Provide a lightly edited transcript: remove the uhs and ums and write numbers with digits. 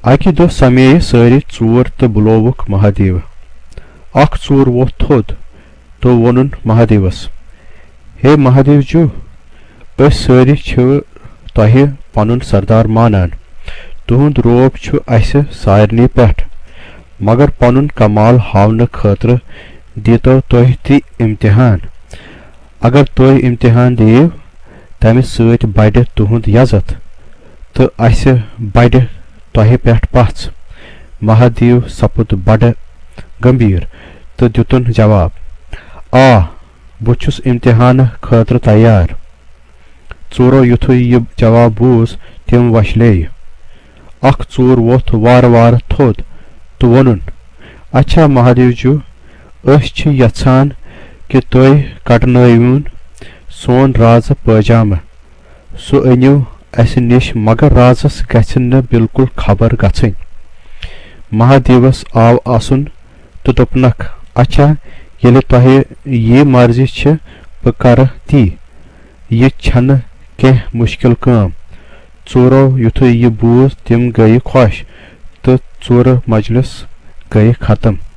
अकि दो समेय सारी चूर तो बुलोवुक महादेव। अख चूर वोथ थोद तो वोनुन महादेवस, हे महादेव जू, अस सारी तोह पनुन सरदार मानान। तुहुंद रोब छु असे सारनी पेठ, मगर पनुन कमाल हावन खतर दीतो तोह ति इम्तिहान। अगर तोह इम्तिहान दीव तमि सत बड़ तुहुंद यजत तो असे बड़ तोह पेठ पछ। महादेव सपुद बड़ गंभीर तो दितुन जवाब, आ बुछुस इम्तिहान खतर तैयार। चूरो युथु यह जवाब बूज तिम वशले। अख चूर वोथ वार वार थोद तो वोनुन, अच्छा महादेव जू, अस छ यछान कि तुह कटनवन सोन राज पैजामा। सु अनिव अस निश, मगर राजस गछ न बिल्कुल खबर गछन। महादेवस आव आसुन तो दोपनक, अच्छा येले तोह ये मर्जी छ ब कर ती, ये छन कह मुश्किल काम। चूरो युथु यह बूज तिम गई खुश तो चूर मजलिस गई खत्म।